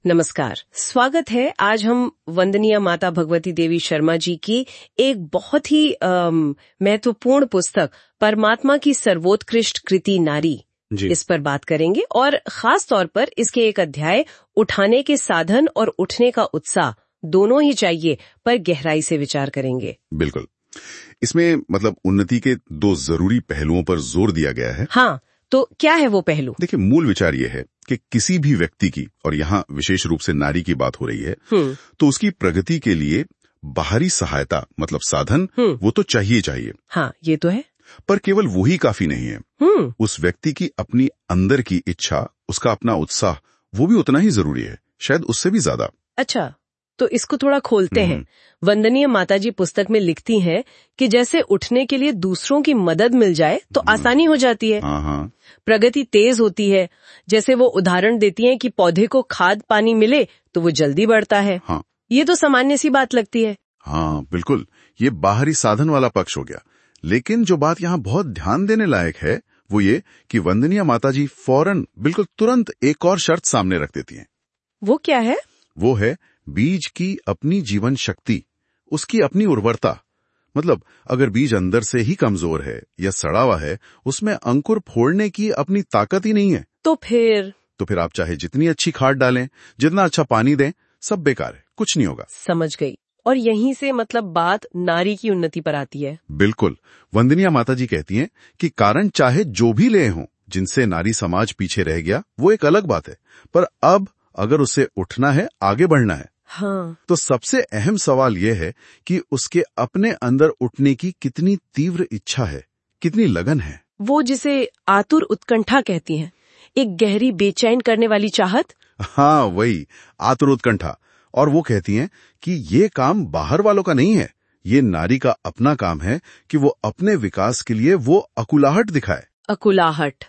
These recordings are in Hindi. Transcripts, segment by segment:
नमस्कार, स्वागत है। आज हम वंदनीय माता भगवती देवी शर्मा जी की एक बहुत ही महत्वपूर्ण पुस्तक परमात्मा की सर्वोत्कृष्ट कृति नारी इस पर बात करेंगे और खास तौर पर इसके एक अध्याय उठाने के साधन और उठने का उत्साह दोनों ही चाहिए पर गहराई से विचार करेंगे। बिल्कुल, इसमें मतलब उन्नति के दो जरूरी पहलुओं पर जोर दिया गया है। हाँ, तो क्या है वो पहलू? देखिए, मूल विचार ये है कि किसी भी व्यक्ति की, और यहाँ विशेष रूप से नारी की बात हो रही है, तो उसकी प्रगति के लिए बाहरी सहायता मतलब साधन वो तो चाहिए। हाँ, ये तो है। पर केवल वही काफी नहीं है। उस व्यक्ति की अपनी अंदर की इच्छा, उसका अपना उत्साह, वो भी उतना ही जरूरी है, शायद उससे भी ज्यादा। अच्छा, तो इसको थोड़ा खोलते हैं। वंदनीय माताजी पुस्तक में लिखती हैं कि जैसे उठने के लिए दूसरों की मदद मिल जाए तो आसानी हो जाती है, प्रगति तेज होती है। जैसे वो उदाहरण देती हैं कि पौधे को खाद पानी मिले तो वो जल्दी बढ़ता है। ये तो सामान्य सी बात लगती है। हाँ बिल्कुल, ये बाहरी साधन वाला पक्ष हो गया। लेकिन जो बात यहाँ बहुत ध्यान देने लायक है वो ये कि वंदनीय माताजी फौरन बिल्कुल तुरंत एक और शर्त सामने रख देती हैं। वो क्या है? वो है बीज की अपनी जीवन शक्ति, उसकी अपनी उर्वरता। मतलब अगर बीज अंदर से ही कमजोर है या सड़ा हुआ है, उसमें अंकुर फोड़ने की अपनी ताकत ही नहीं है, तो फिर आप चाहे जितनी अच्छी खाद डालें, जितना अच्छा पानी दें, सब बेकार है, कुछ नहीं होगा। समझ गई। और यहीं से मतलब बात नारी की उन्नति पर आती है। बिल्कुल, वंदनीय माताजी कहती हैं कि कारण चाहे जो भी ले हों, जिनसे नारी समाज पीछे रह गया वो एक अलग बात है, पर अब अगर उसे उठना है, आगे बढ़ना है, तो सबसे अहम सवाल यह है कि उसके अपने अंदर उठने की कितनी तीव्र इच्छा है, कितनी लगन है। वो जिसे आतुर उत्कंठा कहती हैं, एक गहरी बेचैन करने वाली चाहत। हाँ, वही आतुर उत्कंठा। और वो कहती हैं कि ये काम बाहर वालों का नहीं है, ये नारी का अपना काम है कि वो अपने विकास के लिए वो अकुलाहट दिखाए। अकुलाहट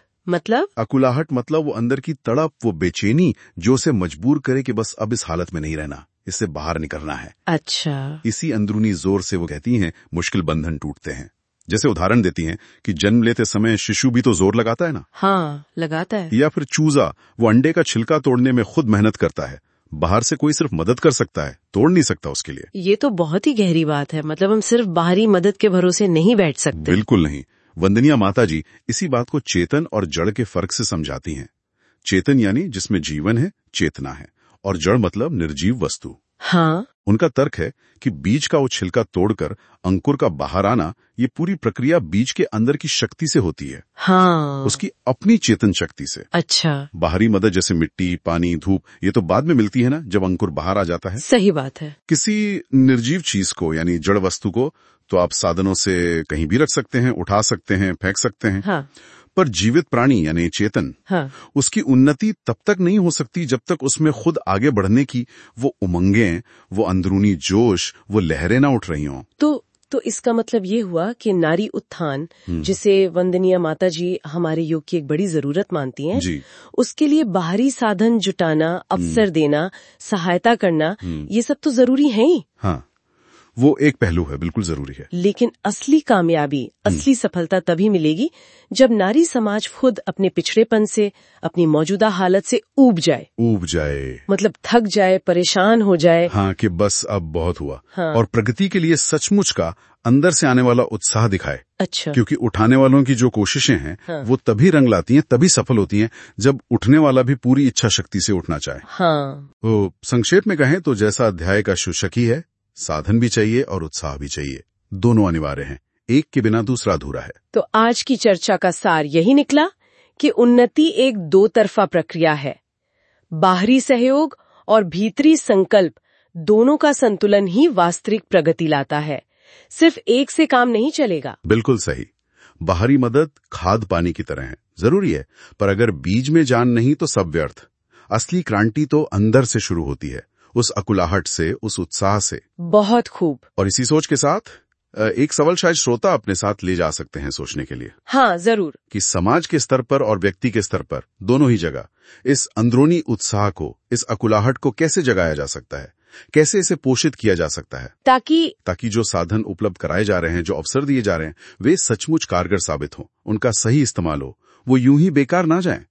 मतलब वो अंदर की तड़प, वो बेचैनी जो उसे मजबूर करे कि बस अब इस हालत में नहीं रहना, इससे बाहर निकलना है। अच्छा, इसी अंदरूनी जोर से वो कहती हैं मुश्किल बंधन टूटते हैं। जैसे उदाहरण देती हैं कि जन्म लेते समय शिशु भी तो जोर लगाता है ना। हाँ, लगाता है। या फिर चूजा, वो अंडे का छिलका तोड़ने में खुद मेहनत करता है, बाहर से कोई सिर्फ मदद कर सकता है, तोड़ नहीं सकता उसके लिए। ये तो बहुत ही गहरी बात है। मतलब हम सिर्फ बाहरी मदद के भरोसे नहीं बैठ सकते। बिल्कुल नहीं। वंदनीय माताजी इसी बात को चेतन और जड़ के फर्क से समझाती हैं। चेतन यानी जिसमें जीवन है, चेतना है, और जड़ मतलब निर्जीव वस्तु। हाँ, उनका तर्क है कि बीज का वो छिलका तोड़कर अंकुर का बाहर आना, ये पूरी प्रक्रिया बीज के अंदर की शक्ति से होती है। हाँ, उसकी अपनी चेतन शक्ति से। अच्छा, बाहरी मदद जैसे मिट्टी, पानी, धूप, ये तो बाद में मिलती है ना, जब अंकुर बाहर आ जाता है। सही बात है। किसी निर्जीव चीज को यानी जड़ वस्तु को तो आप साधनों से कहीं भी रख सकते हैं, उठा सकते हैं, फेंक सकते हैं। हाँ, पर जीवित प्राणी यानी चेतन, उसकी उन्नति तब तक नहीं हो सकती जब तक उसमें खुद आगे बढ़ने की वो उमंगें, वो अंदरूनी जोश, वो लहरें ना उठ रही हों। तो इसका मतलब ये हुआ कि नारी उत्थान, जिसे वंदनीय माताजी हमारे युग की एक बड़ी जरूरत मानती हैं, उसके लिए बाहरी साधन जुटाना, अवसर देना, सहायता करना, ये सब तो जरूरी है ही। हाँ, वो एक पहलू है, बिल्कुल जरूरी है। लेकिन असली कामयाबी, असली सफलता तभी मिलेगी जब नारी समाज खुद अपने पिछड़ेपन से, अपनी मौजूदा हालत से ऊब जाए, मतलब थक जाए, परेशान हो जाए। हाँ, कि बस अब बहुत हुआ। और प्रगति के लिए सचमुच का अंदर से आने वाला उत्साह दिखाए। अच्छा, क्योंकि उठाने वालों की जो कोशिशें हैं, वो तभी रंग लाती हैं, तभी सफल होती हैं, जब उठने वाला भी पूरी इच्छा शक्ति से उठना चाहे। तो संक्षेप में कहें तो जैसा अध्याय का शीर्षक ही है, साधन भी चाहिए और उत्साह भी चाहिए, दोनों अनिवार्य हैं, एक के बिना दूसरा अधूरा है। तो आज की चर्चा का सार यही निकला कि उन्नति एक दो तरफा प्रक्रिया है। बाहरी सहयोग और भीतरी संकल्प दोनों का संतुलन ही वास्तविक प्रगति लाता है। सिर्फ एक से काम नहीं चलेगा। बिल्कुल सही। बाहरी मदद खाद पानी की तरह है, जरूरी है, पर अगर बीज में जान नहीं तो सब व्यर्थ। असली क्रांति तो अंदर से शुरू होती है, उस अकुलाहट से, उस उत्साह से। बहुत खूब। और इसी सोच के साथ एक सवाल शायद श्रोता अपने साथ ले जा सकते हैं सोचने के लिए। हाँ, जरूर। कि समाज के स्तर पर और व्यक्ति के स्तर पर, दोनों ही जगह इस अंदरूनी उत्साह को, इस अकुलाहट को कैसे जगाया जा सकता है, कैसे इसे पोषित किया जा सकता है, ताकि जो साधन उपलब्ध कराए जा रहे हैं, जो अवसर दिए जा रहे हैं, वे सचमुच कारगर साबित हों, उनका सही इस्तेमाल हो, वो यूं ही बेकार ना जाएं।